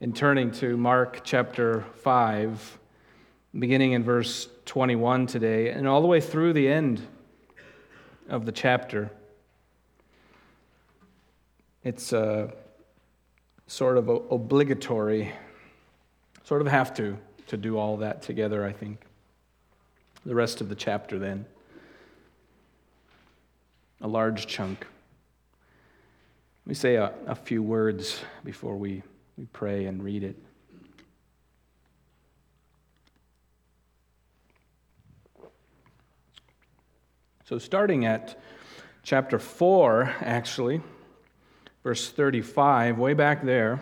in turning to Mark chapter 5, beginning in verse 21 today, and all the way through the end of the chapter. It's sort of obligatory, sort of have to do all that together, I think. The rest of the chapter then. A large chunk. Let me say a few words before we pray and read it. So starting at chapter 4, actually, verse 35, way back there,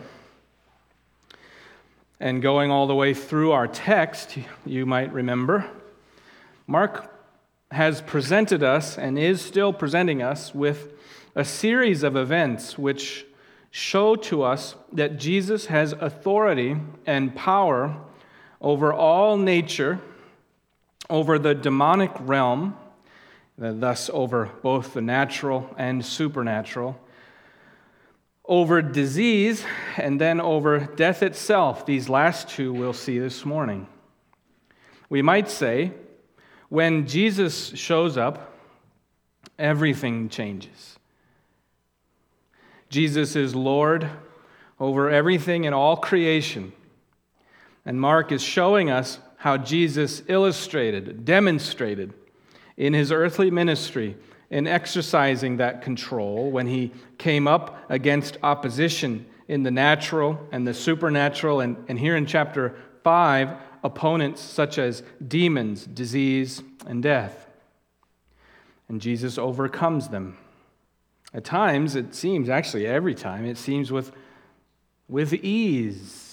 and going all the way through our text, you might remember, Mark has presented us and is still presenting us with a series of events which show to us that Jesus has authority and power over all nature, over the demonic realm, thus over both the natural and supernatural, over disease, and then over death itself. These last two we'll see this morning. We might say, when Jesus shows up, everything changes. Jesus is Lord over everything in all creation. And Mark is showing us how Jesus demonstrated in his earthly ministry in exercising that control when he came up against opposition in the natural and the supernatural, and here in chapter 5, opponents such as demons, disease, and death. And Jesus overcomes them. At times, it seems, actually every time, it seems with ease.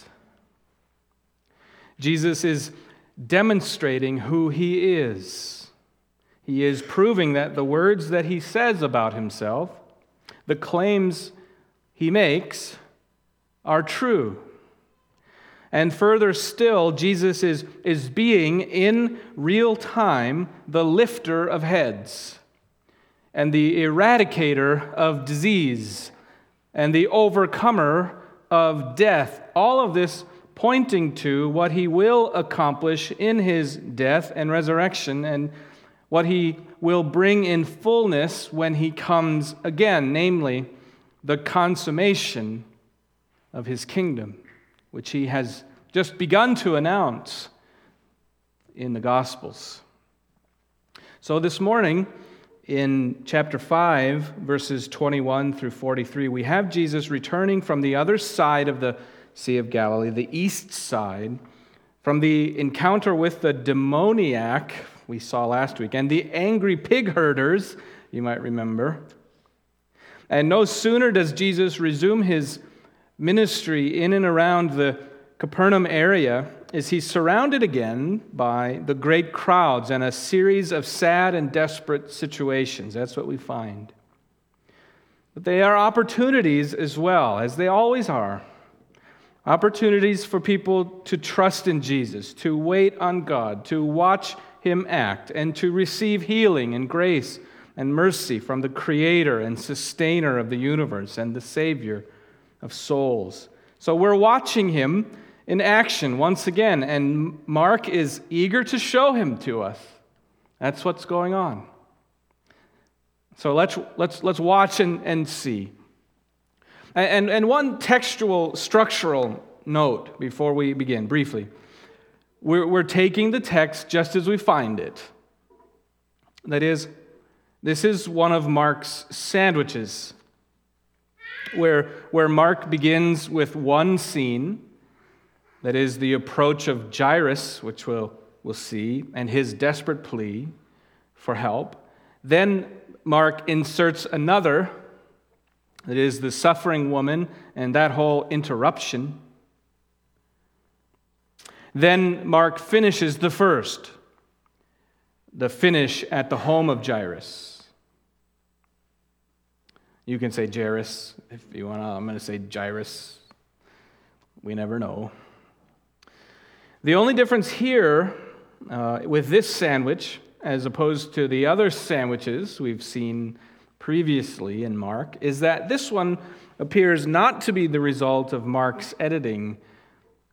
Jesus is demonstrating who he is. He is proving that the words that he says about himself, the claims he makes, are true. And further still, Jesus is being, in real time, the lifter of heads, and the eradicator of disease, and the overcomer of death. All of this pointing to what he will accomplish in his death and resurrection, and what he will bring in fullness when he comes again, namely the consummation of his kingdom, which he has just begun to announce in the Gospels. So this morning, in chapter 5, verses 21 through 43, we have Jesus returning from the other side of the Sea of Galilee, the east side, from the encounter with the demoniac we saw last week, and the angry pig herders, you might remember. And no sooner does Jesus resume his ministry in and around the Capernaum area is he's surrounded again by the great crowds and a series of sad and desperate situations. That's what we find. But they are opportunities as well, as they always are. Opportunities for people to trust in Jesus, to wait on God, to watch him act, and to receive healing and grace and mercy from the Creator and Sustainer of the universe and the Savior of souls. So we're watching him in action once again, and Mark is eager to show him to us. That's what's going on. So let's watch and see. And one textual, structural note before we begin, briefly. We're taking the text just as we find it. That is, this is one of Mark's sandwiches, where Mark begins with one scene, that is the approach of Jairus, which we'll see, and his desperate plea for help. Then Mark inserts another, that is the suffering woman and that whole interruption. Then Mark finishes the first, the finish at the home of Jairus. You can say Jairus if you want to. I'm going to say Jairus. We never know. The only difference here with this sandwich, as opposed to the other sandwiches we've seen previously in Mark, is that this one appears not to be the result of Mark's editing,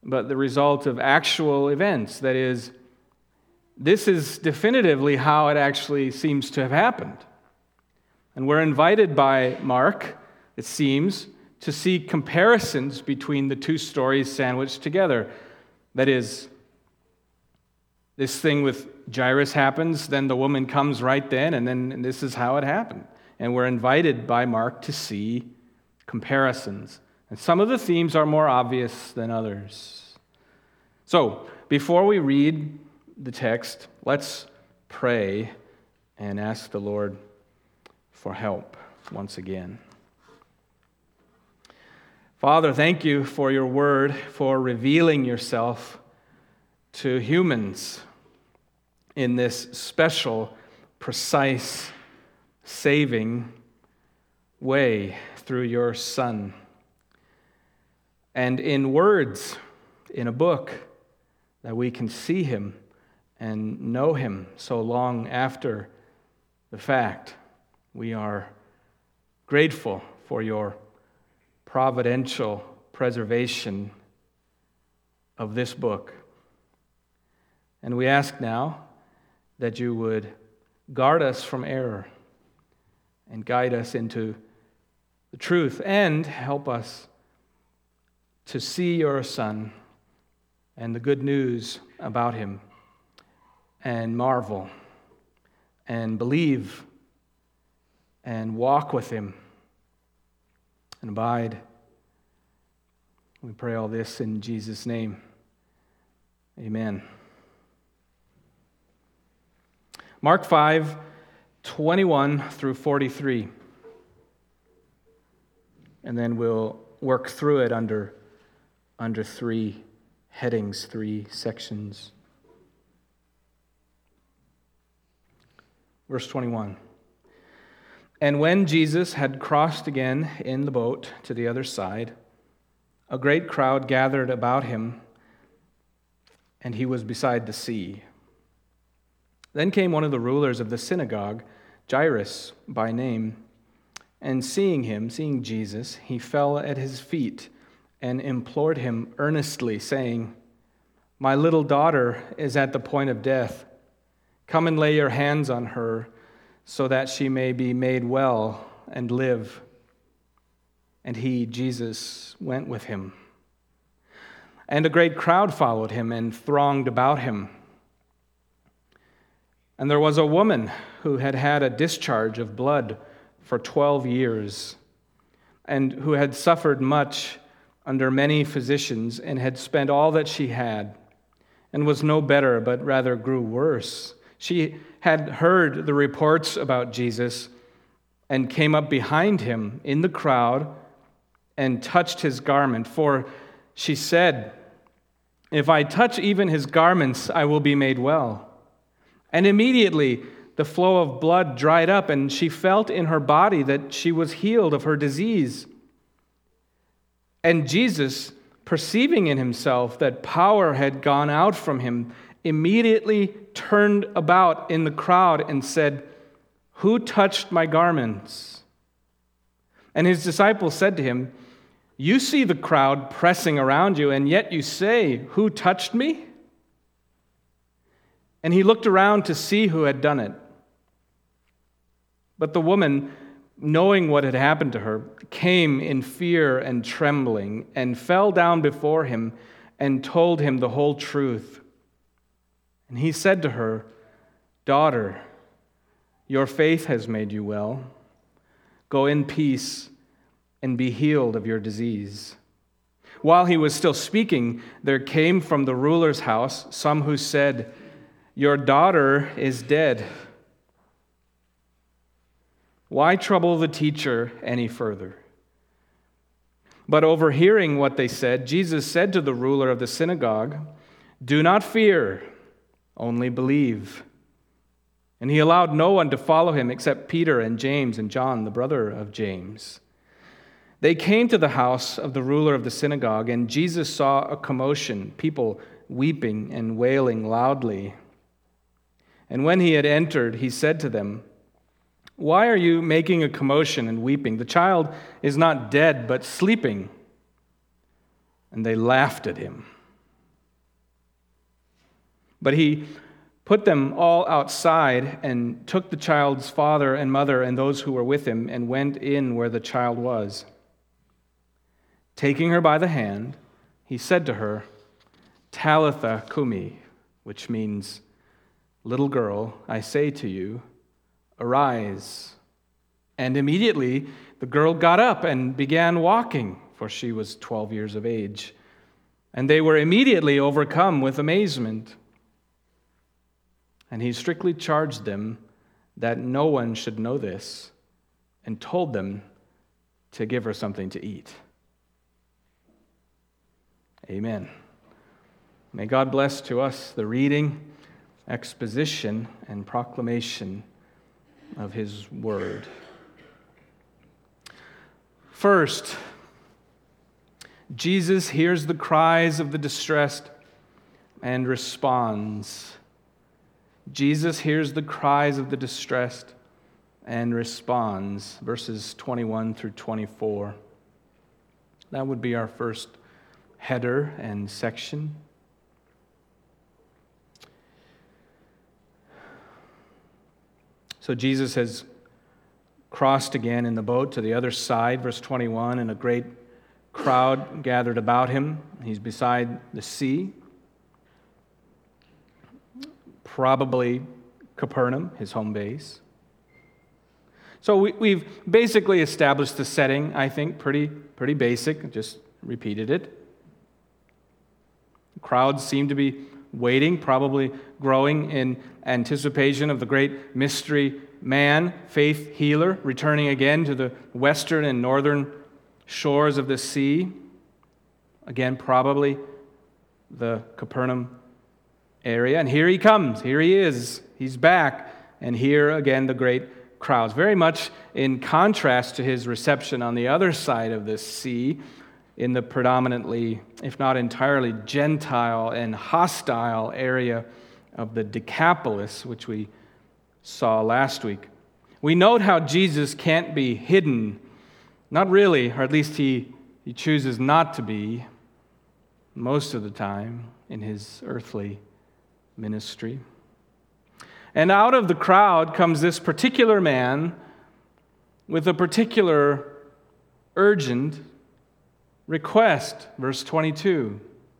but the result of actual events. That is, this is definitively how it actually seems to have happened. And we're invited by Mark, it seems, to see comparisons between the two stories sandwiched together. That is, this thing with Jairus happens, then the woman comes right then, and then this is how it happened. And we're invited by Mark to see comparisons. And some of the themes are more obvious than others. So, before we read the text, let's pray and ask the Lord for help once again. Father, thank you for your word, for revealing yourself to humans in this special, precise, saving way through your Son. And in words, in a book, that we can see him and know him so long after the fact. We are grateful for your providential preservation of this book. And we ask now that you would guard us from error and guide us into the truth and help us to see your Son and the good news about him and marvel and believe and walk with him and abide. We pray all this in Jesus' name. Amen. Mark 5, 21 through 43. And then we'll work through it under three headings, three sections. Verse 21. And when Jesus had crossed again in the boat to the other side, a great crowd gathered about him, and he was beside the sea. Then came one of the rulers of the synagogue, Jairus by name, and seeing Jesus, he fell at his feet and implored him earnestly, saying, "My little daughter is at the point of death. Come and lay your hands on her, so that she may be made well and live." And he, Jesus, went with him. And a great crowd followed him and thronged about him. And there was a woman who had had a discharge of blood for 12 years, and who had suffered much under many physicians, and had spent all that she had, and was no better, but rather grew worse. She had heard the reports about Jesus, and came up behind him in the crowd, and touched his garment. For she said, "If I touch even his garments, I will be made well." And immediately the flow of blood dried up, and she felt in her body that she was healed of her disease. And Jesus, perceiving in himself that power had gone out from him, immediately turned about in the crowd and said, "Who touched my garments?" And his disciples said to him, "You see the crowd pressing around you, and yet you say, 'Who touched me?'" And he looked around to see who had done it. But the woman, knowing what had happened to her, came in fear and trembling, and fell down before him and told him the whole truth. And he said to her, "Daughter, your faith has made you well. Go in peace and be healed of your disease." While he was still speaking, there came from the ruler's house some who said, "Your daughter is dead. Why trouble the teacher any further?" But overhearing what they said, Jesus said to the ruler of the synagogue, "Do not fear, only believe." And he allowed no one to follow him except Peter and James and John, the brother of James. They came to the house of the ruler of the synagogue, and Jesus saw a commotion, people weeping and wailing loudly. And when he had entered, he said to them, "Why are you making a commotion and weeping? The child is not dead, but sleeping." And they laughed at him. But he put them all outside and took the child's father and mother and those who were with him and went in where the child was. Taking her by the hand, he said to her, Talitha cumi, which means, little girl, I say to you, arise. And immediately the girl got up and began walking, for she was 12 years of age. And they were immediately overcome with amazement. And he strictly charged them that no one should know this, and told them to give her something to eat. Amen. May God bless to us the reading, exposition, and proclamation of His Word. First, Jesus hears the cries of the distressed and responds. Jesus hears the cries of the distressed and responds. Verses 21 through 24. That would be our first header and section. So Jesus has crossed again in the boat to the other side, verse 21, and a great crowd gathered about him. He's beside the sea, probably Capernaum, his home base. So we've basically established the setting, I think, pretty basic, just repeated it. Crowds seem to be waiting, probably growing in anticipation of the great mystery man, faith healer, returning again to the western and northern shores of the sea. Again, probably the Capernaum area. And here he comes. Here he is. He's back. And here again the great crowds. Very much in contrast to his reception on the other side of the sea, in the predominantly, if not entirely, Gentile and hostile area of the Decapolis, which we saw last week. We note how Jesus can't be hidden. Not really, or at least he chooses not to be most of the time in his earthly ministry. And out of the crowd comes this particular man with a particular urgent request, verse 22.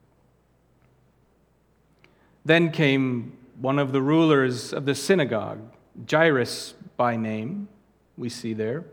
Then came one of the rulers of the synagogue, Jairus by name, we see there.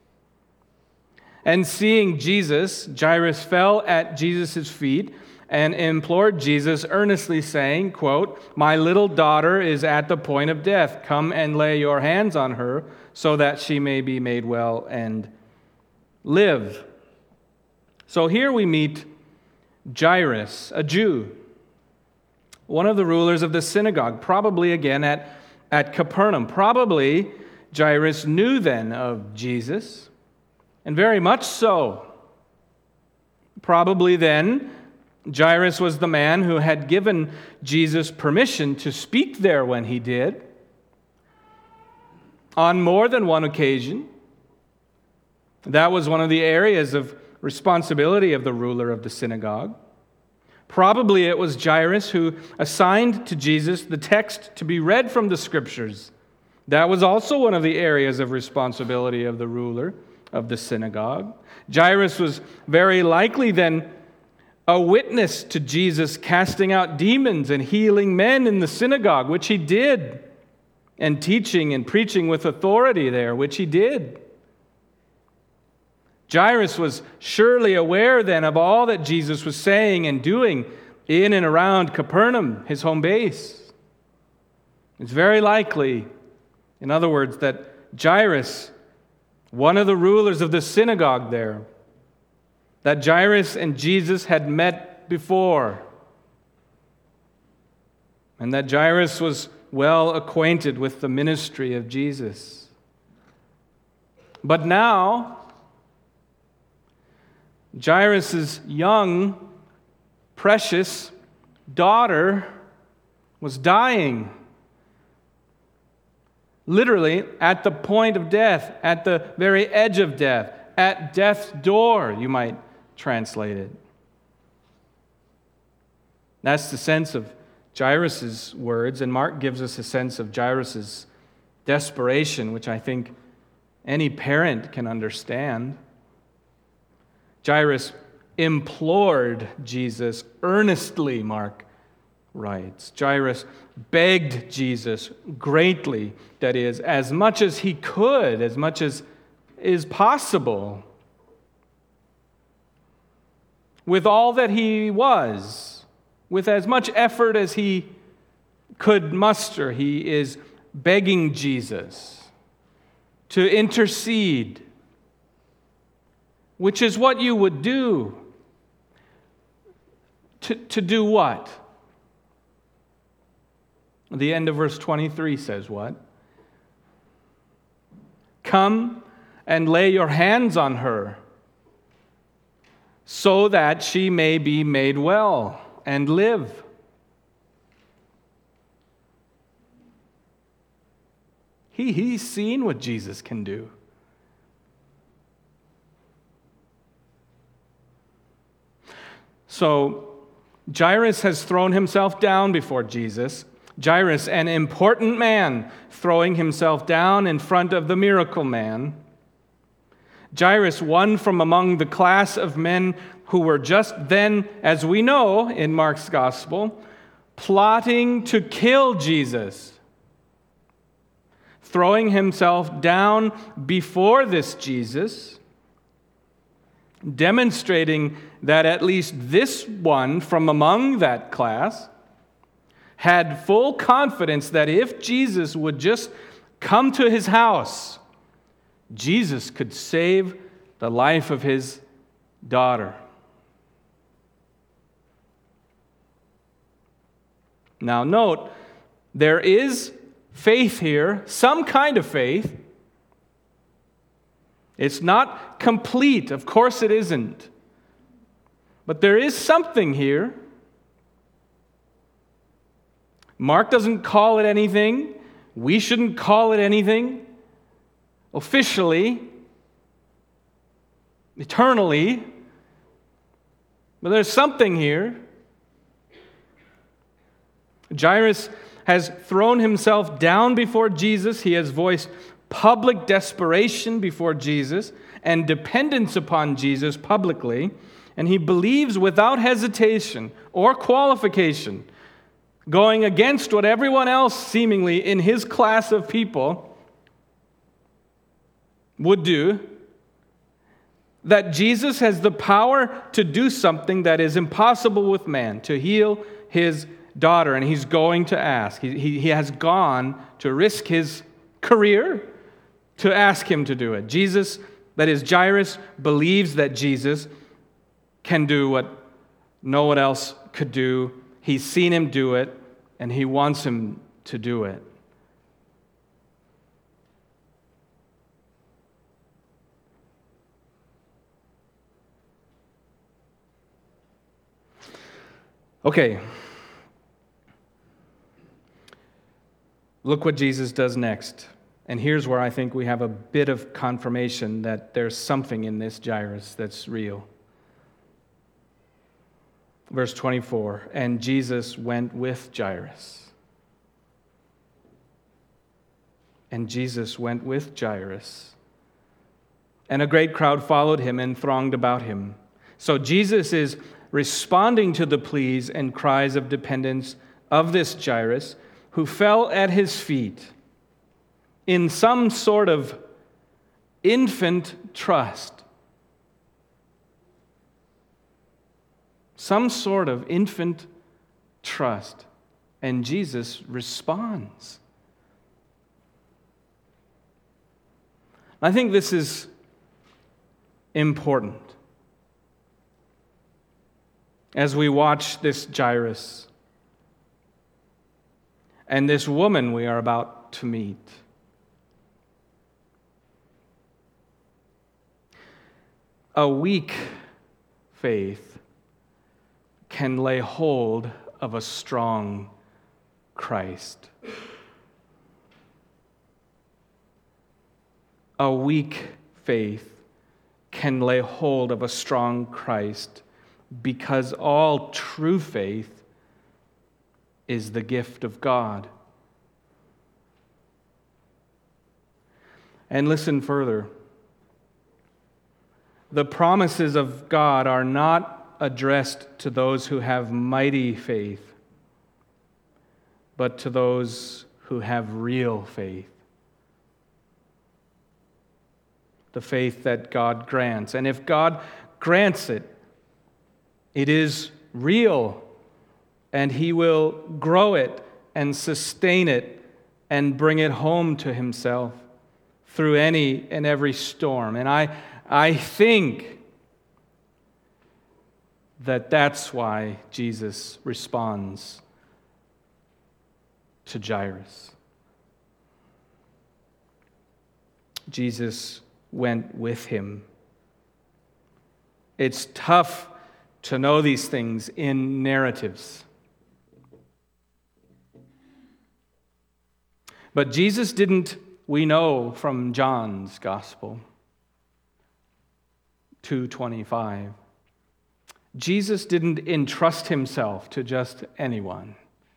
And seeing Jesus, Jairus fell at Jesus' feet and implored Jesus earnestly, saying, quote, My little daughter is at the point of death. Come and lay your hands on her so that she may be made well and live. So here we meet Jairus, a Jew, one of the rulers of the synagogue, probably again at Capernaum. Probably Jairus knew then of Jesus, and very much so. Probably then Jairus was the man who had given Jesus permission to speak there when he did. On more than one occasion, that was one of the areas of responsibility of the ruler of the synagogue. Probably it was Jairus who assigned to Jesus the text to be read from the Scriptures. That was also one of the areas of responsibility of the ruler of the synagogue. Jairus was very likely then a witness to Jesus casting out demons and healing men in the synagogue, which he did, and teaching and preaching with authority there, which he did. Jairus was surely aware then of all that Jesus was saying and doing in and around Capernaum, his home base. It's very likely, in other words, that Jairus, one of the rulers of the synagogue there, that Jairus and Jesus had met before, and that Jairus was well acquainted with the ministry of Jesus. But now, Jairus' young, precious daughter was dying. Literally at the point of death, at the very edge of death, at death's door, you might translate it. That's the sense of Jairus' words, and Mark gives us a sense of Jairus' desperation, which I think any parent can understand. Jairus implored Jesus earnestly, Mark writes. Jairus begged Jesus greatly, that is, as much as he could, as much as is possible, with all that he was, with as much effort as he could muster. He is begging Jesus to intercede, which is what you would do. To do what? The end of verse 23 says what? Come and lay your hands on her, so that she may be made well and live. He's seen what Jesus can do. So Jairus has thrown himself down before Jesus. Jairus, an important man, throwing himself down in front of the miracle man. Jairus, one from among the class of men who were just then, as we know in Mark's gospel, plotting to kill Jesus. Throwing himself down before this Jesus, demonstrating that at least this one from among that class had full confidence that if Jesus would just come to his house, Jesus could save the life of his daughter. Now note, there is faith here, some kind of faith. It's not complete, of course it isn't. But there is something here. Mark doesn't call it anything. We shouldn't call it anything. Officially, eternally. But there's something here. Jairus has thrown himself down before Jesus. He has voiced public desperation before Jesus and dependence upon Jesus publicly. And he believes without hesitation or qualification, going against what everyone else seemingly in his class of people would do, that Jesus has the power to do something that is impossible with man, to heal his daughter, and he's going to ask. He has gone to risk his career to ask him to do it. Jesus, that is, Jairus, believes that Jesus can do what no one else could do. He's seen him do it, and he wants him to do it. Okay. Look what Jesus does next. And here's where I think we have a bit of confirmation that there's something in this Jairus that's real. Verse 24, and Jesus went with Jairus. And Jesus went with Jairus. And a great crowd followed him and thronged about him. So Jesus is responding to the pleas and cries of dependence of this Jairus, who fell at his feet in some sort of infant trust. Some sort of infant trust. And Jesus responds. I think this is important. As we watch this Jairus and this woman we are about to meet. A weak faith can lay hold of a strong Christ. A weak faith can lay hold of a strong Christ, because all true faith is the gift of God. And listen further. The promises of God are not addressed to those who have mighty faith, but to those who have real faith. The faith that God grants. And if God grants it, it is real, and He will grow it and sustain it and bring it home to Himself through any and every storm. And I think that that's why Jesus responds to Jairus. Jesus went with him. It's tough to know these things in narratives. But Jesus didn't, we know from John's Gospel 2:25, Jesus didn't entrust himself to just anyone,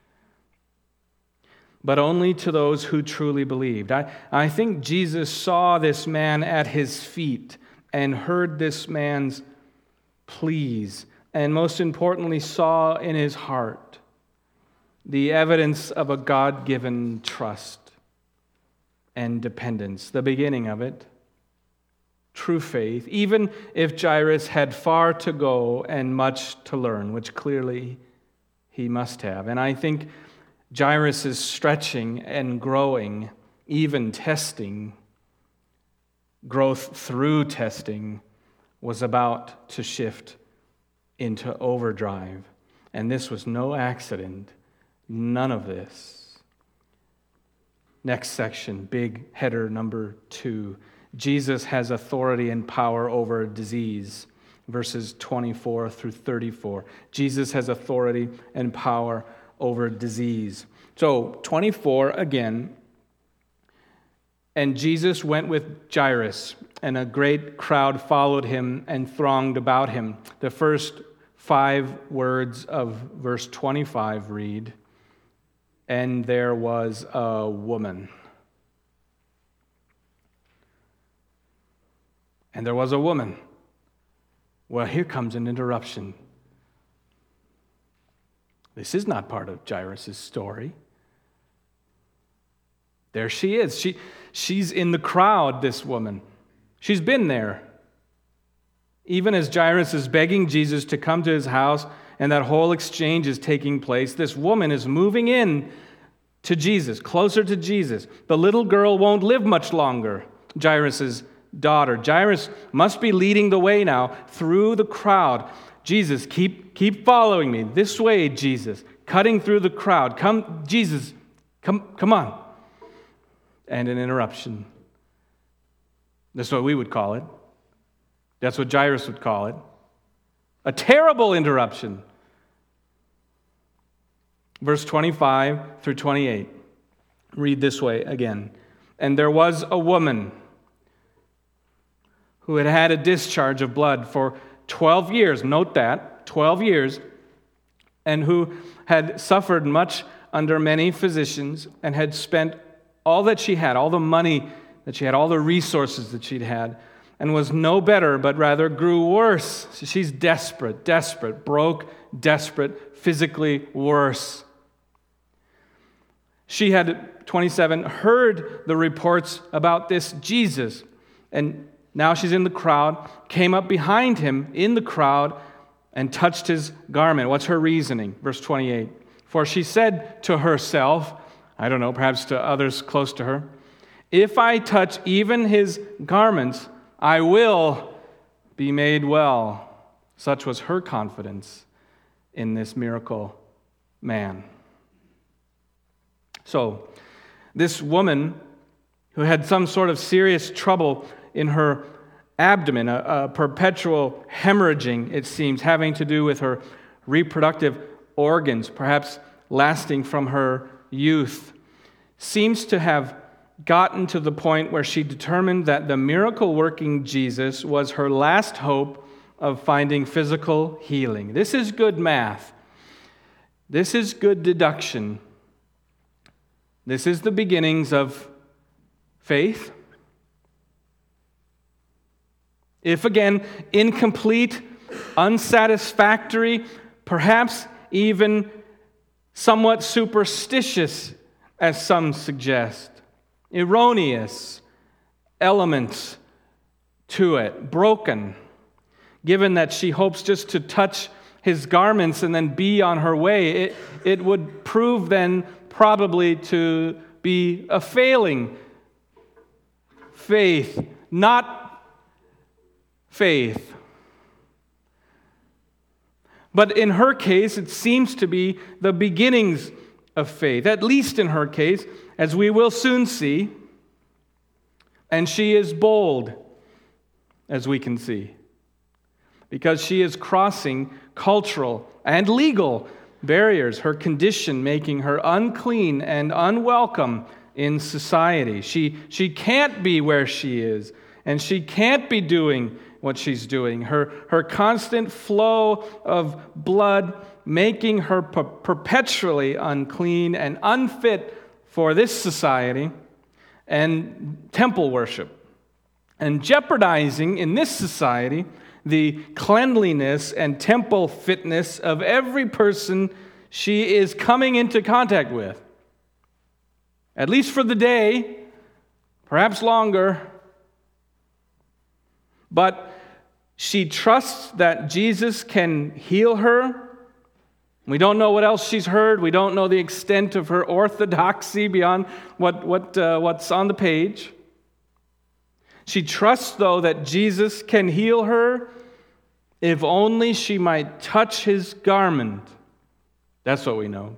but only to those who truly believed. I think Jesus saw this man at his feet and heard this man's pleas, and most importantly, saw in his heart the evidence of a God-given trust and dependence, the beginning of it, true faith, even if Jairus had far to go and much to learn, which clearly he must have. And I think Jairus' stretching and growing, even testing, growth through testing, was about to shift into overdrive. And this was no accident. None of this. Next section, big header number 2. Jesus has authority and power over disease. Verses 24 through 34. Jesus has authority and power over disease. So, 24 again. And Jesus went with Jairus, and a great crowd followed him and thronged about him. The first 5 words of verse 25 read, "And there was a woman." And there was a woman. Well, here comes an interruption. This is not part of Jairus' story. There she is. She's in the crowd, this woman. She's been there. Even as Jairus is begging Jesus to come to his house and that whole exchange is taking place, this woman is moving in to Jesus, closer to Jesus. The little girl won't live much longer, Jairus' daughter. Jairus must be leading the way now through the crowd. Jesus, keep following me. This way, Jesus. Cutting through the crowd. Come, Jesus, come on. And an interruption. That's what we would call it. That's what Jairus would call it. A terrible interruption. Verse 25 through 28. Read this way again. And there was a woman who had had a discharge of blood for 12 years. Note that, 12 years. And who had suffered much under many physicians and had spent all that she had, all the money that she had, all the resources that she'd had, and was no better, but rather grew worse. So she's desperate, broke, desperate, physically worse. She had, 27, heard the reports about this Jesus, and now she's in the crowd, came up behind him in the crowd and touched his garment. What's her reasoning? Verse 28. For she said to herself, I don't know, perhaps to others close to her, if I touch even his garments, I will be made well. Such was her confidence in this miracle man. So, this woman who had some sort of serious trouble in her abdomen, a perpetual hemorrhaging, it seems, having to do with her reproductive organs, perhaps lasting from her youth, seems to have gotten to the point where she determined that the miracle-working Jesus was her last hope of finding physical healing. This is good math. This is good deduction. This is the beginnings of faith. If again, incomplete, unsatisfactory, perhaps even somewhat superstitious, as some suggest, erroneous elements to it, broken, given that she hopes just to touch his garments and then be on her way, it would prove then probably to be a failing faith, not faith. But in her case, it seems to be the beginnings of faith, at least in her case, as we will soon see. And she is bold, as we can see, because she is crossing cultural and legal barriers, her condition making her unclean and unwelcome in society. She can't be where she is, and she can't be doing what she's doing. Her constant flow of blood making her perpetually unclean and unfit for this society and temple worship, and jeopardizing in this society the cleanliness and temple fitness of every person she is coming into contact with, at least for the day, perhaps longer. But she trusts that Jesus can heal her. We don't know what else she's heard. We don't know the extent of her orthodoxy beyond what's on the page. She trusts, though, that Jesus can heal her if only she might touch his garment. That's what we know.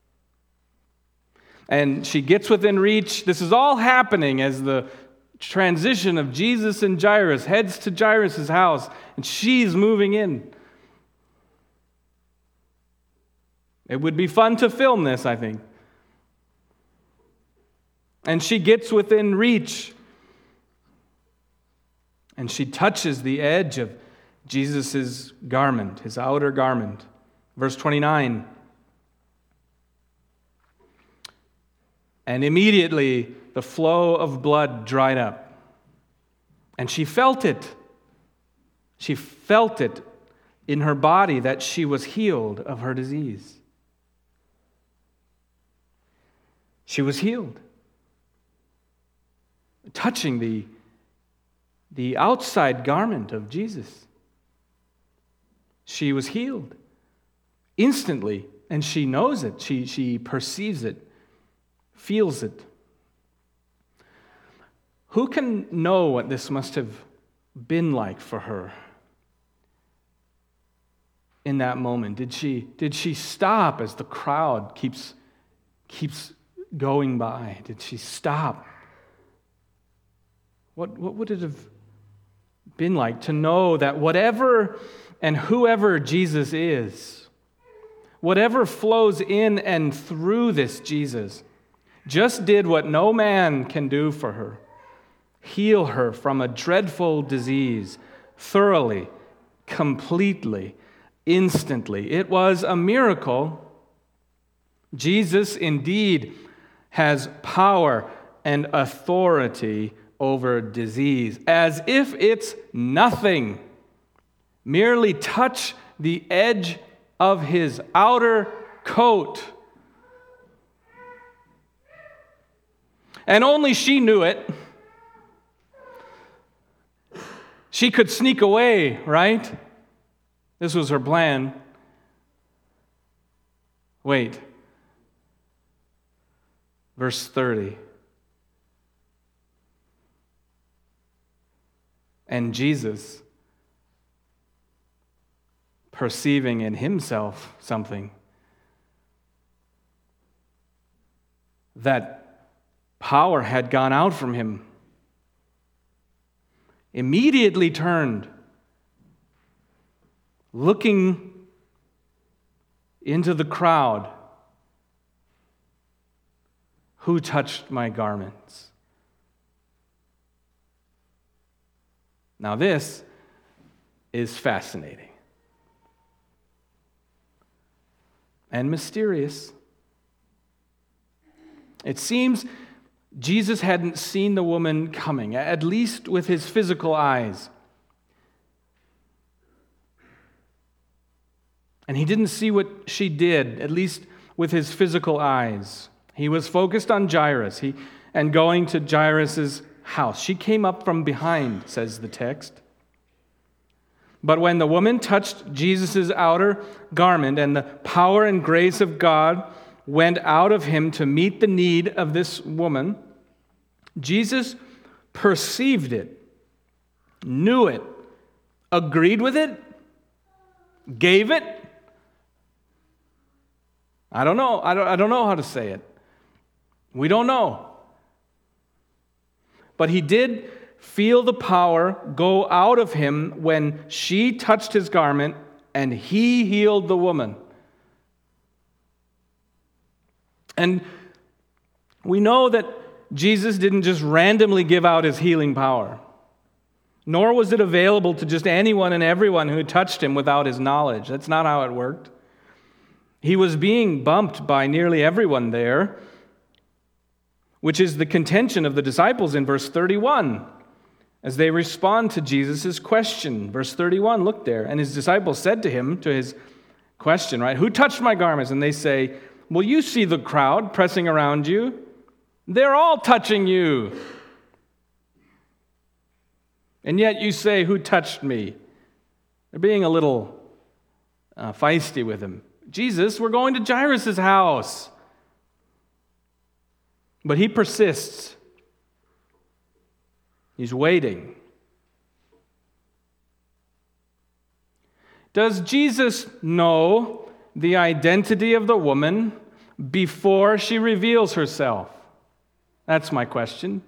And she gets within reach. This is all happening as the transition of Jesus and Jairus heads to Jairus' house, and she's moving in. It would be fun to film this, I think. And she gets within reach, and she touches the edge of Jesus' garment, his outer garment. Verse 29. And immediately the flow of blood dried up. And she felt it. She felt it in her body that she was healed of her disease. She was healed. Touching the outside garment of Jesus. She was healed instantly, and she knows it. She perceives it, feels it. Who can know what this must have been like for her in that moment? Did she stop as the crowd keeps going by? Did she stop? What would it have been like to know that whatever and whoever Jesus is, whatever flows in and through this Jesus, just did what no man can do for her: heal her from a dreadful disease thoroughly, completely, instantly. It was a miracle. Jesus indeed has power and authority over disease, as if it's nothing. Merely touch the edge of his outer coat. And only she knew it. She could sneak away, right? This was her plan. Wait. Verse 30. And Jesus, perceiving in himself something, that power had gone out from him, immediately turned, looking into the crowd. Who touched my garments? Now this is fascinating. and mysterious. It seems Jesus hadn't seen the woman coming, at least with his physical eyes. And he didn't see what she did, at least with his physical eyes. He was focused on Jairus and going to Jairus' house. She came up from behind, says the text. But when the woman touched Jesus' outer garment and the power and grace of God went out of him to meet the need of this woman, Jesus perceived it, knew it, agreed with it, gave it. I don't know. I don't know how to say it. We don't know. But he did feel the power go out of him when she touched his garment and he healed the woman. And we know that Jesus didn't just randomly give out his healing power, nor was it available to just anyone and everyone who touched him without his knowledge. That's not how it worked. He was being bumped by nearly everyone there, which is the contention of the disciples in verse 31 as they respond to Jesus' question. Verse 31, look there. And his disciples said to him, to his question, right? Who touched my garments? And they say, well, you see the crowd pressing around you. They're all touching you. And yet you say, who touched me? They're being a little feisty with him. Jesus, we're going to Jairus' house. But he persists. He's waiting. Does Jesus know the identity of the woman before she reveals herself? That's my question.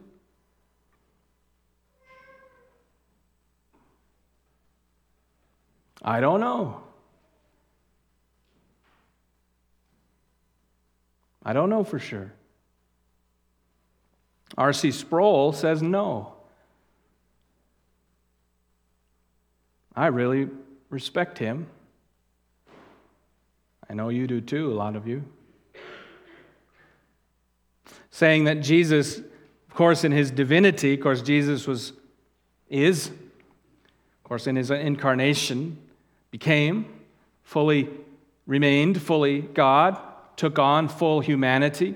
I don't know. I don't know for sure. R.C. Sproul says no. I really respect him. I know you do too, a lot of you. Saying that Jesus, of course, in his divinity, of course, Jesus of course, in his incarnation, remained fully God, took on full humanity.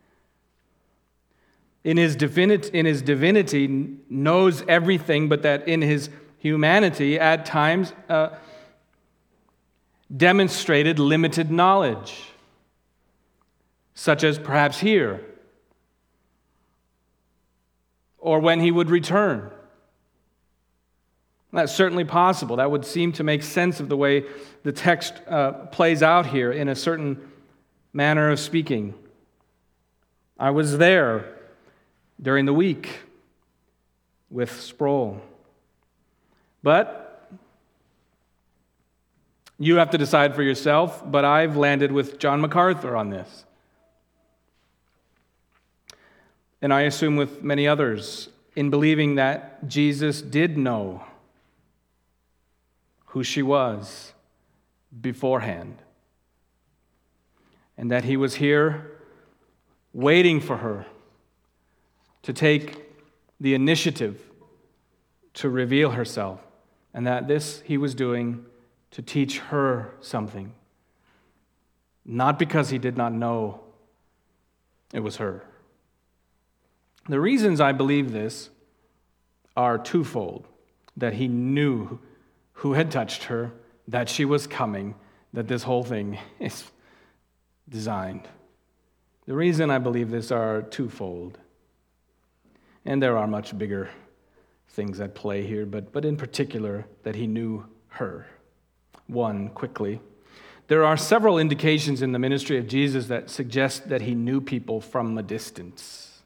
In his divinity, knows everything, but that in his humanity, at times, demonstrated limited knowledge, such as perhaps here, or when he would return. That's certainly possible. That would seem to make sense of the way the text plays out here in a certain manner of speaking. I was there during the week with Sproul. But you have to decide for yourself, but I've landed with John MacArthur on this. And I assume with many others, in believing that Jesus did know who she was beforehand, and that he was here waiting for her to take the initiative to reveal herself, and that this he was doing to teach her something, not because he did not know it was her. The reasons I believe this are twofold: that he knew who had touched her, that she was coming, that this whole thing is designed. The reason I believe this are twofold. And there are much bigger things at play here, but in particular, that he knew her. One, quickly. There are several indications in the ministry of Jesus that suggest that he knew people from a distance,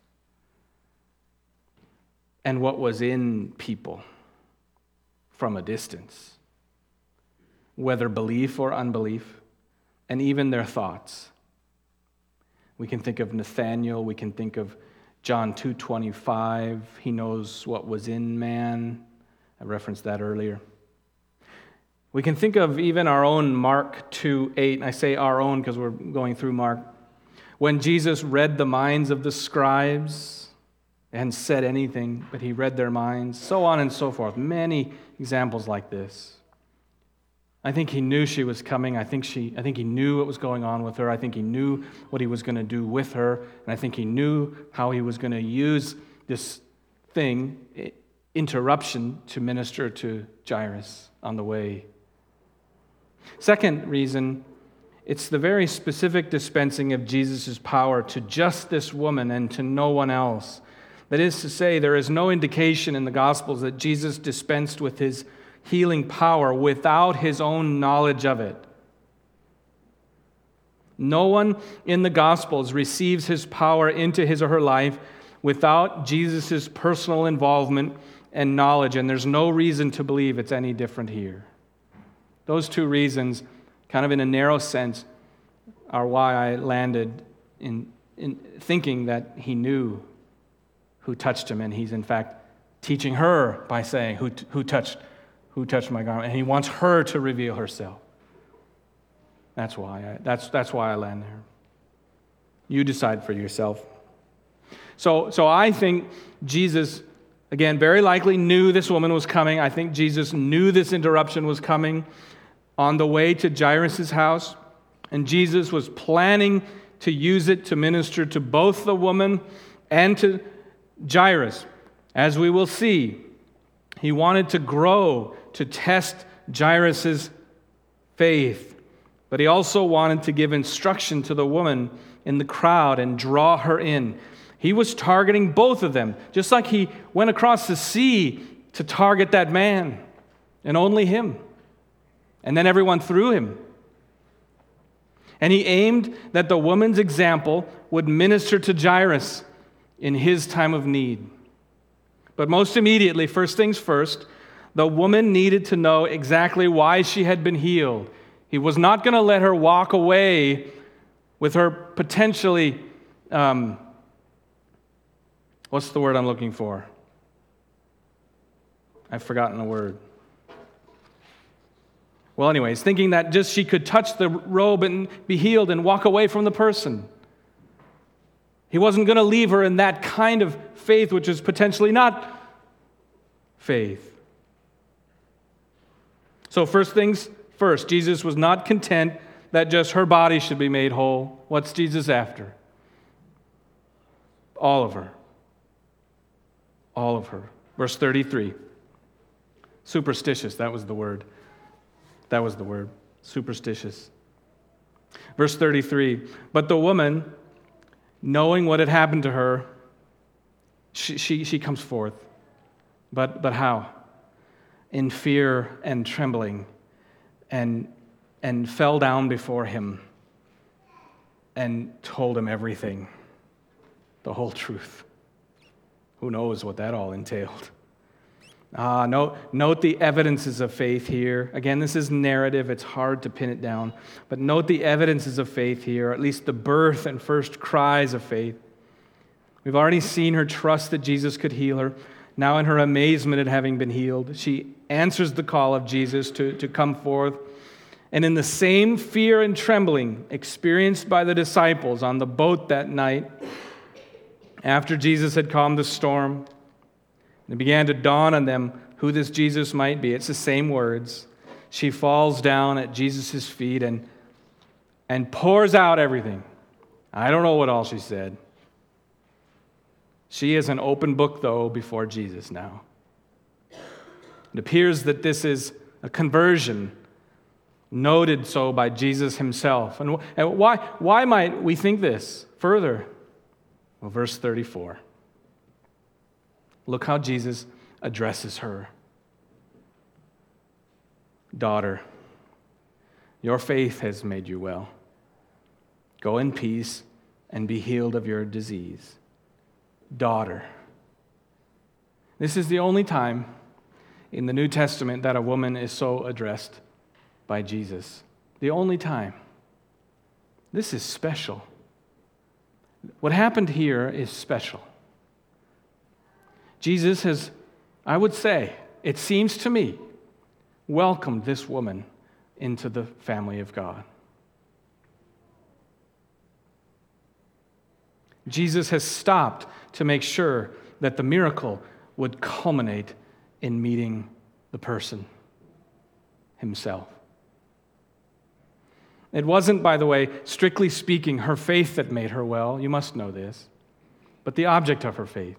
and what was in people from a distance, whether belief or unbelief, and even their thoughts. We can think of Nathanael, we can think of John 2:25, he knows what was in man. I referenced that earlier. We can think of even our own Mark 2:8, and I say our own because we're going through Mark, when Jesus read the minds of the scribes and said anything, but he read their minds, so on and so forth. Many examples like this. I think he knew she was coming. I think he knew what was going on with her. I think he knew what he was going to do with her. And I think he knew how he was going to use this interruption, to minister to Jairus on the way. Second reason, it's the very specific dispensing of Jesus' power to just this woman and to no one else. That is to say, there is no indication in the Gospels that Jesus dispensed with his healing power without his own knowledge of it. No one in the Gospels receives his power into his or her life without Jesus' personal involvement and knowledge, and there's no reason to believe it's any different here. Those two reasons, kind of in a narrow sense, are why I landed in thinking that he knew who touched him, and he's in fact teaching her by saying, who touched my garment? And he wants her to reveal herself. That's why I land there. You decide for yourself. So I think Jesus, again, very likely knew this woman was coming. I think Jesus knew this interruption was coming on the way to Jairus' house. And Jesus was planning to use it to minister to both the woman and to Jairus. As we will see, he wanted to grow, to test Jairus' faith. But he also wanted to give instruction to the woman in the crowd and draw her in. He was targeting both of them, just like he went across the sea to target that man, and only him. And then everyone through him. And he aimed that the woman's example would minister to Jairus in his time of need. But most immediately, first things first, the woman needed to know exactly why she had been healed. He was not going to let her walk away with her potentially, what's the word I'm looking for? I've forgotten the word. Well, anyways, thinking that just she could touch the robe and be healed and walk away from the person. He wasn't going to leave her in that kind of faith, which is potentially not faith. So first things first, Jesus was not content that just her body should be made whole. What's Jesus after? All of her. All of her. Verse 33. Superstitious, that was the word. That was the word. Superstitious. Verse 33. But the woman, knowing what had happened to her, she comes forth. But how? In fear and trembling, and fell down before him and told him everything, the whole truth. Who knows what that all entailed? Note the evidences of faith here. Again, this is narrative. It's hard to pin it down. But note the evidences of faith here, at least the birth and first cries of faith. We've already seen her trust that Jesus could heal her. Now in her amazement at having been healed, she answers the call of Jesus to come forth. And in the same fear and trembling experienced by the disciples on the boat that night, after Jesus had calmed the storm, it began to dawn on them who this Jesus might be. It's the same words. She falls down at Jesus' feet and pours out everything. I don't know what all she said. She is an open book, though, before Jesus now. It appears that this is a conversion, noted so by Jesus himself. And why might we think this further? Well, verse 34. Look how Jesus addresses her. Daughter, your faith has made you well. Go in peace and be healed of your disease. Daughter. This is the only time in the New Testament that a woman is so addressed by Jesus. The only time. This is special. What happened here is special. Jesus has, I would say, it seems to me, welcomed this woman into the family of God. Jesus has stopped to make sure that the miracle would culminate in meeting the person himself. It wasn't, by the way, strictly speaking, her faith that made her well. You must know this. But the object of her faith.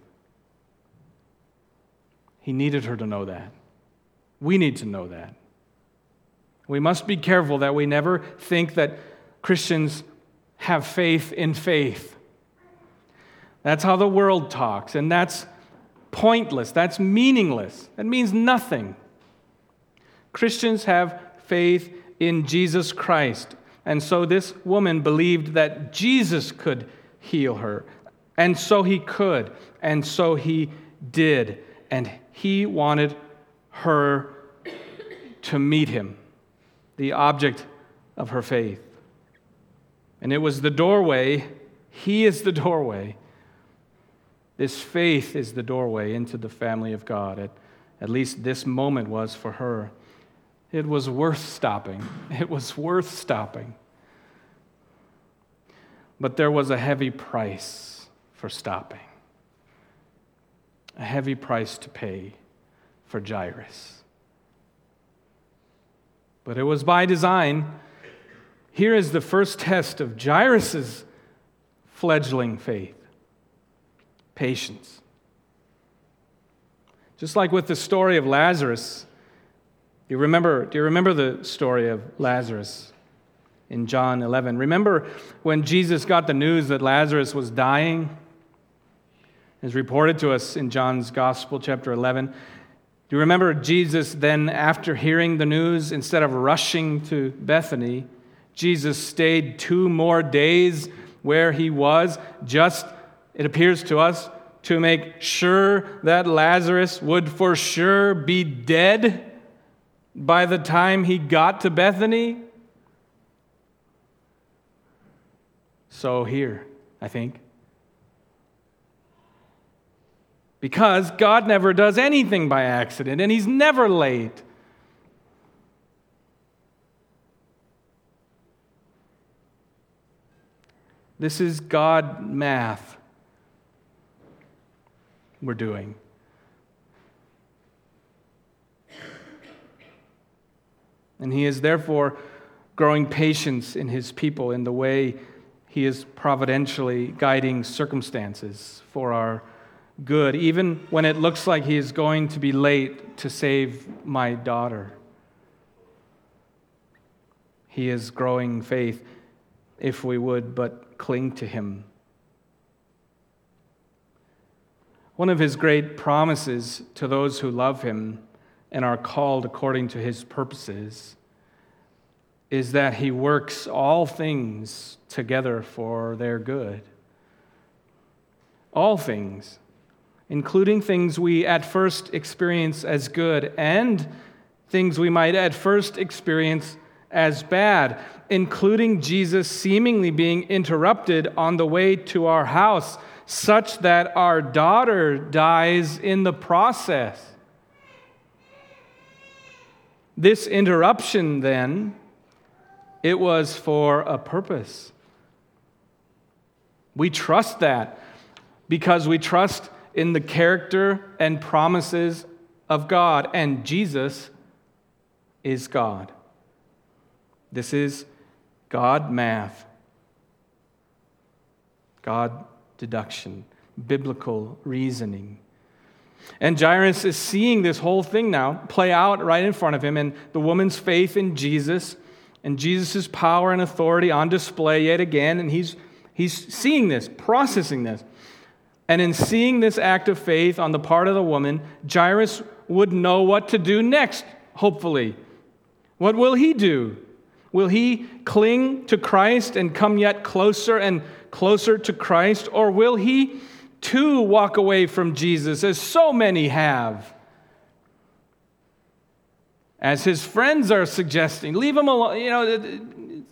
He needed her to know that. We need to know that. We must be careful that we never think that Christians have faith in faith. That's how the world talks, and that's pointless. That's meaningless. That means nothing. Christians have faith in Jesus Christ. And so this woman believed that Jesus could heal her. And so he could. And so he did. And he wanted her to meet him, the object of her faith. And it was the doorway. He is the doorway. This faith is the doorway into the family of God. At least this moment was for her. It was worth stopping. It was worth stopping. But there was a heavy price for stopping. A heavy price to pay for Jairus. But it was by design. Here is the first test of Jairus' fledgling faith. Patience. Just like with the story of Lazarus. Do you remember the story of Lazarus in John 11? Remember when Jesus got the news that Lazarus was dying? It's reported to us in John's Gospel, chapter 11. Do you remember Jesus then, after hearing the news, instead of rushing to Bethany, Jesus stayed 2 more days where he was, just, it appears to us, to make sure that Lazarus would for sure be dead by the time he got to Bethany? So here, I think. Because God never does anything by accident, and he's never late. This is God math we're doing. And he is therefore growing patience in his people in the way he is providentially guiding circumstances for our good, even when it looks like he is going to be late to save my daughter. He is growing faith if we would but cling to him. One of his great promises to those who love him and are called according to his purposes is that he works all things together for their good. All things, including things we at first experience as good and things we might at first experience as bad, including Jesus seemingly being interrupted on the way to our house, such that our daughter dies in the process. This interruption, then, it was for a purpose. We trust that because we trust in the character and promises of God, and Jesus is God. This is God math, God deduction, biblical reasoning. And Jairus is seeing this whole thing now play out right in front of him, and the woman's faith in Jesus and Jesus' power and authority on display yet again, and he's seeing this, processing this. And in seeing this act of faith on the part of the woman, Jairus would know what to do next, hopefully. What will he do? Will he cling to Christ and come yet closer and closer to Christ? Or will he too walk away from Jesus, as so many have? As his friends are suggesting, leave him alone,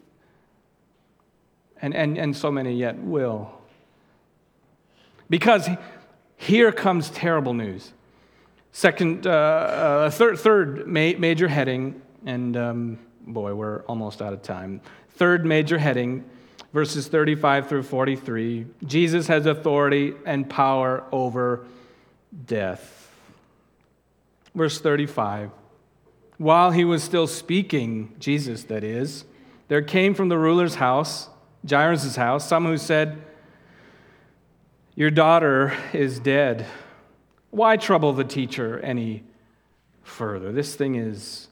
and so many yet will. Because here comes terrible news. Third major heading, and we're almost out of time. Third major heading, verses 35 through 43. Jesus has authority and power over death. Verse 35. While he was still speaking, Jesus that is, there came from the ruler's house, Jairus' house, some who said, "Your daughter is dead. Why trouble the teacher any further? This thing is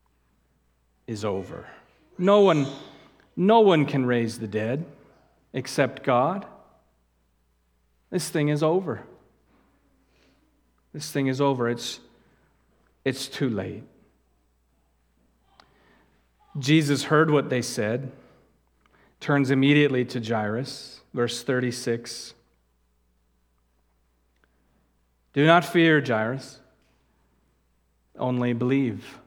over. No one can raise the dead except God. This thing is over. This thing is over. It's too late." Jesus heard what they said, turns immediately to Jairus, verse 36. "Do not fear, Jairus, only believe."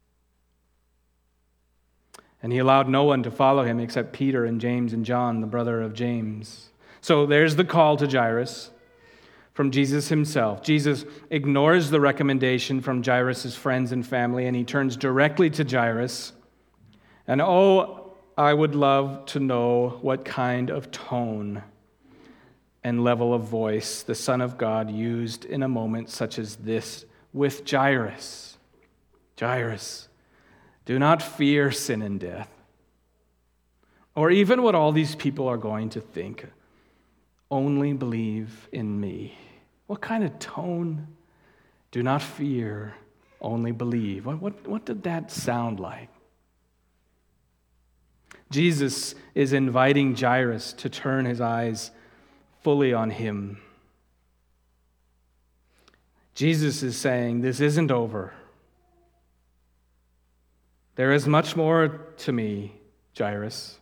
And he allowed no one to follow him except Peter and James and John, the brother of James. So there's the call to Jairus from Jesus himself. Jesus ignores the recommendation from Jairus' friends and family, and he turns directly to Jairus. And I would love to know what kind of tone and level of voice the Son of God used in a moment such as this with Jairus. Jairus, do not fear sin and death, or even what all these people are going to think. Only believe in me. What kind of tone? Do not fear, only believe. What did that sound like? Jesus is inviting Jairus to turn his eyes fully on him. Jesus is saying, this isn't over. There is much more to me, Jairus.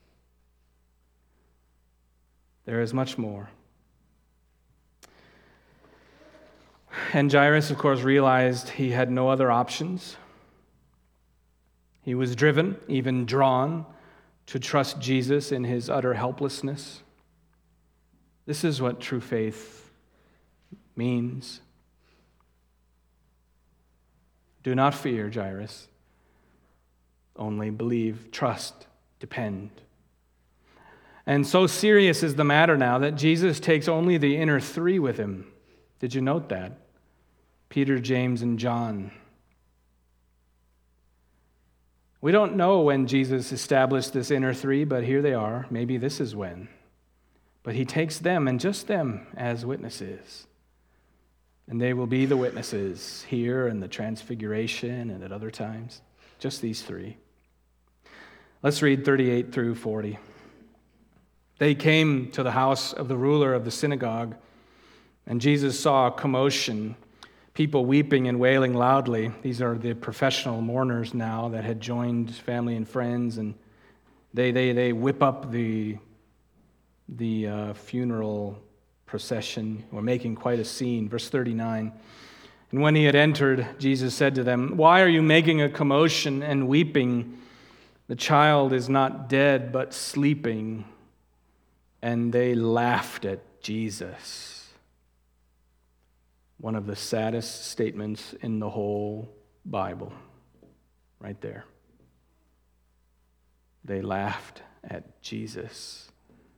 There is much more. And Jairus, of course, realized he had no other options. He was driven, even drawn, to trust Jesus in his utter helplessness. This is what true faith means. Do not fear, Jairus. Only believe, trust, depend. And so serious is the matter now that Jesus takes only the inner three with him. Did you note that? Peter, James, and John. We don't know when Jesus established this inner three, but here they are. Maybe this is when. But he takes them, and just them, as witnesses. And they will be the witnesses here in the Transfiguration and at other times. Just these three. Let's read 38 through 40. They came to the house of the ruler of the synagogue, and Jesus saw a commotion, people weeping and wailing loudly. These are the professional mourners now that had joined family and friends, and they whip up the funeral procession. We're making quite a scene. Verse 39. And when he had entered, Jesus said to them, "Why are you making a commotion and weeping? The child is not dead, but sleeping." And they laughed at Jesus. One of the saddest statements in the whole Bible. Right there. They laughed at Jesus.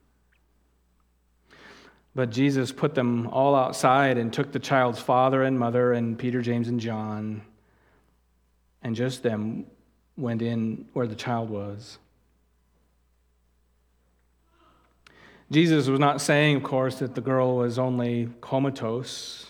But Jesus put them all outside and took the child's father and mother and Peter, James, and John, and just them went in where the child was. Jesus was not saying, of course, that the girl was only comatose,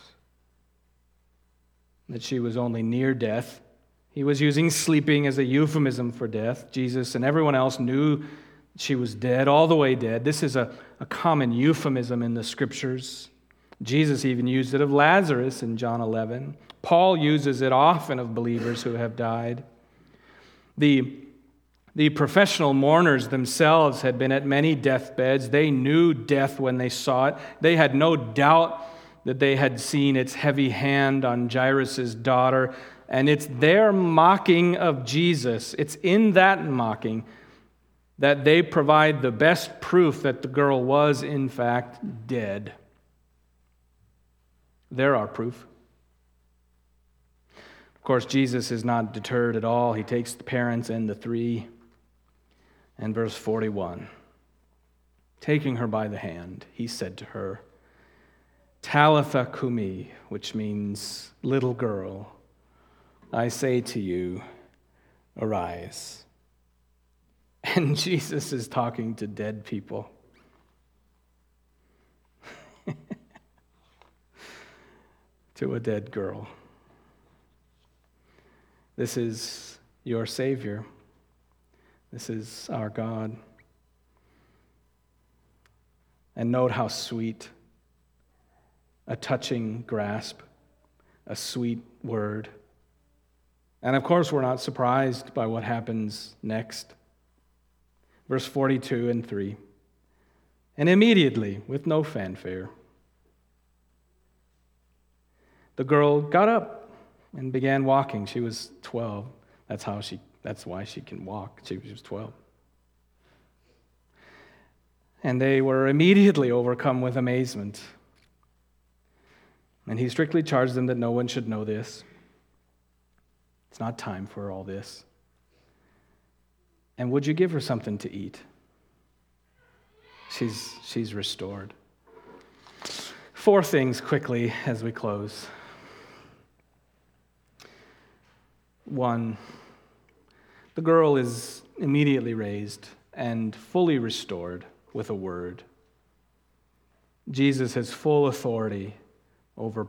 that she was only near death. He was using sleeping as a euphemism for death. Jesus and everyone else knew she was dead, all the way dead. This is a common euphemism in the Scriptures. Jesus even used it of Lazarus in John 11. Paul uses it often of believers who have died. The professional mourners themselves had been at many deathbeds. They knew death when they saw it. They had no doubt that they had seen its heavy hand on Jairus' daughter. And it's their mocking of Jesus. It's in that mocking that they provide the best proof that the girl was, in fact, dead. They're our proof. Of course, Jesus is not deterred at all. He takes the parents and the three. And verse 41, taking her by the hand, he said to her, Talitha cumi, which means little girl, I say to you, arise. And Jesus is talking to dead people. To a dead girl. This is your Savior. This is our God. And note how sweet, a touching grasp, a sweet word. And of course, we're not surprised by what happens next. Verse 42 and 3. And immediately, with no fanfare, the girl got up and began walking. She was 12. That's why she can walk. She was 12. And they were immediately overcome with amazement. And he strictly charged them that no one should know this. It's not time for all this. And would you give her something to eat? She's restored. 4 things quickly as we close. 1, the girl is immediately raised and fully restored with a word. Jesus has full authority over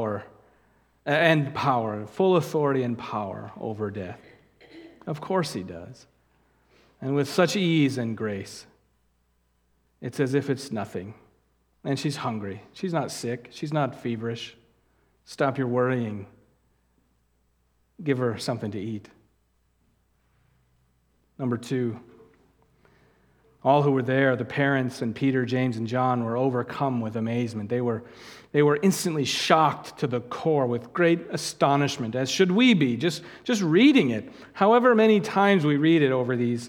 full authority and power over death. Of course he does. And with such ease and grace, it's as if it's nothing. And she's hungry. She's not sick. She's not feverish. Stop your worrying. Give her something to eat. Number 2, all who were there, the parents and Peter, James, and John, were overcome with amazement. They were instantly shocked to the core with great astonishment, as should we be, just reading it. However many times we read it over these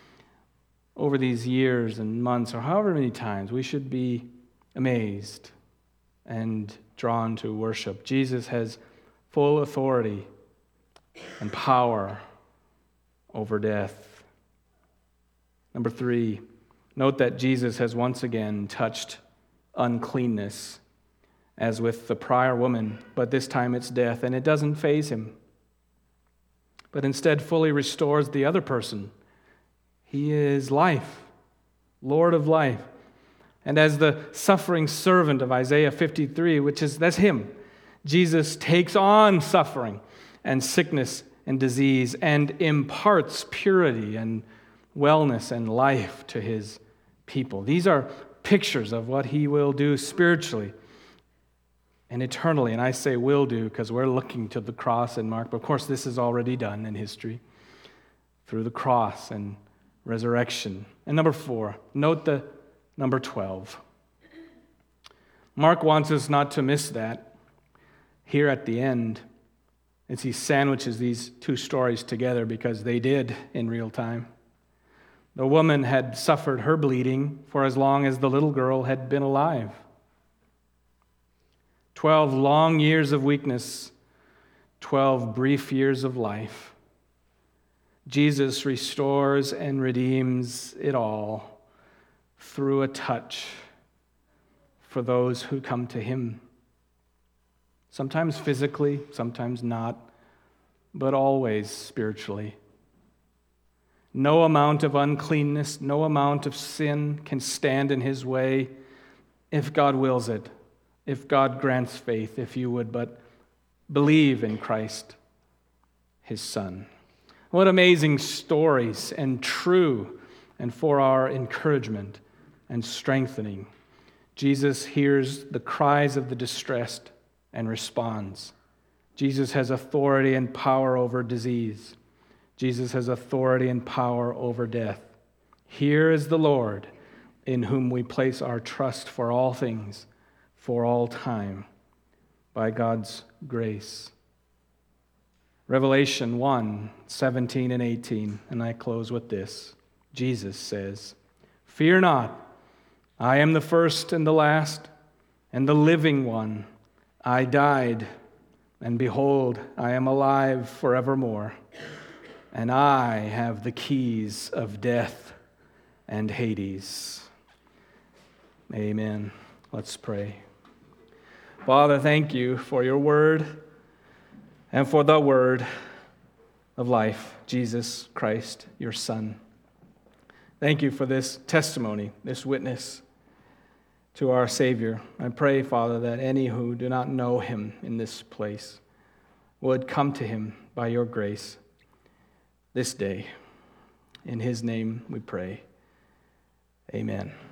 years and months, or however many times, we should be amazed and drawn to worship. Jesus has full authority and power over death. Number 3, note that Jesus has once again touched uncleanness, as with the prior woman, but this time it's death, and it doesn't faze him, but instead fully restores the other person. He is life, Lord of life. And as the suffering servant of Isaiah 53, that's him, Jesus takes on suffering and sickness and disease and imparts purity and wellness and life to his people. These are pictures of what he will do spiritually and eternally. And I say will do because we're looking to the cross and Mark. But of course, this is already done in history through the cross and resurrection. And number 4, note the number 12. Mark wants us not to miss that here at the end, as he sandwiches these 2 stories together, because they did in real time. The woman had suffered her bleeding for as long as the little girl had been alive. 12 long years of weakness, 12 brief years of life. Jesus restores and redeems it all through a touch for those who come to him. Sometimes physically, sometimes not, but always spiritually. No amount of uncleanness, no amount of sin can stand in his way if God wills it, if God grants faith, if you would but believe in Christ, his Son. What amazing stories, and true, and for our encouragement and strengthening. Jesus hears the cries of the distressed and responds. Jesus has authority and power over disease. Jesus has authority and power over death. Here is the Lord, in whom we place our trust for all things, for all time, by God's grace. Revelation 1:17 and 18, and I close with this. Jesus says, "Fear not, I am the first and the last, and the living one. I died, And behold, I am alive forevermore, and I have the keys of death and Hades. Amen. Let's pray. Father, thank you for your word and for the word of life, Jesus Christ, your Son. Thank you for this testimony, this witness to our Savior. I pray, Father, that any who do not know him in this place would come to him by your grace this day. In his name we pray. Amen.